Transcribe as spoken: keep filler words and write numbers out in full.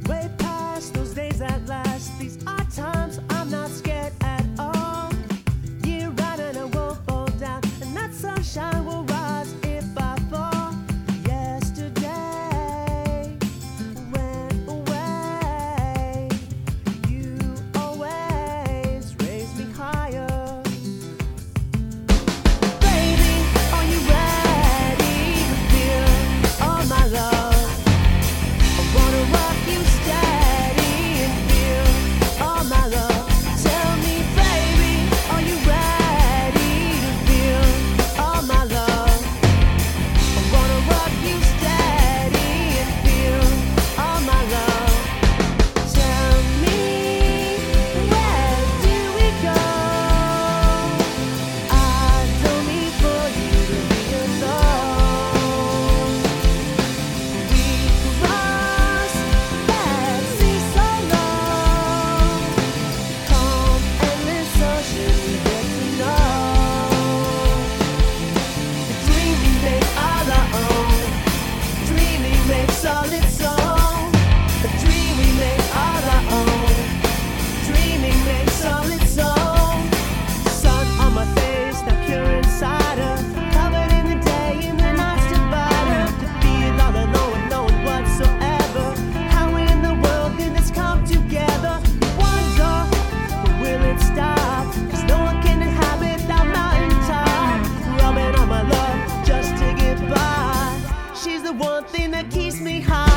Way past those days at last. These are times I'm not scared at all. Year round and I won't fall down, and that sunshine will rise if I fall. Yesterday went away. You always raise me higher. Baby, are you ready to feel all my love? I wanna rock you steady and feel all my love. Tell me, baby, are you ready to feel all my love? I wanna rock you steady and feel all my love. Tell me, where do we go? I don't need for you to be alone. We cross that sea so long. Calm, endless ocean we get to know. The dream we make all our own. Dreaming makes all its own. The dream we make all our own. Dreaming makes all its own. Sun on my face, now pure insider. Covered in the day and the night's divider. To feel all alone with no one whatsoever. How in the world did this come together? Wonder, but will it stop? 'Cause no one can inhabit that mountain top. Rubbing on my love just to get by. She's the one thing that keeps me high.